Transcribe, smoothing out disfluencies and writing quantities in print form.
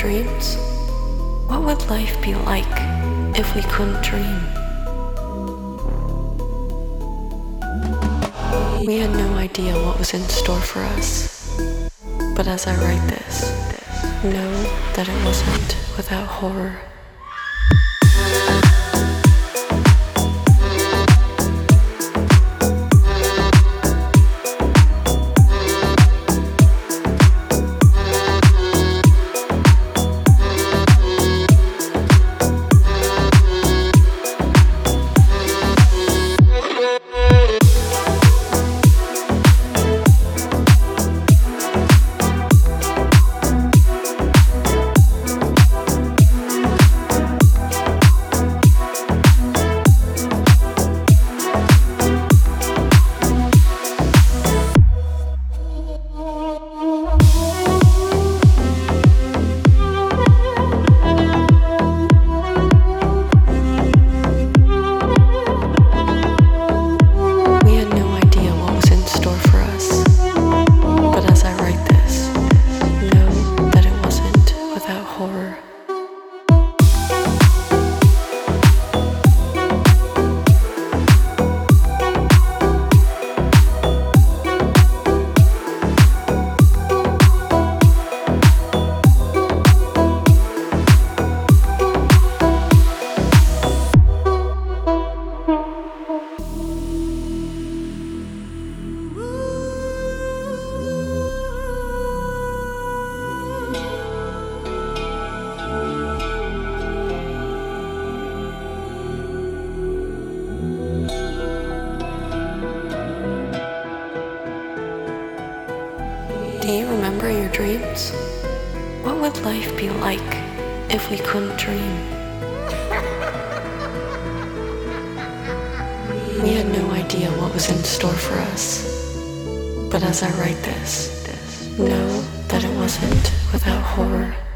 dreams? What would life be like if we couldn't dream? We had no idea what was in store for us. But as I write this, know that it wasn't without horror. Do you remember your dreams? What would life be like if we couldn't dream? We had no idea what was in store for us. But as I write this, know that it wasn't without horror.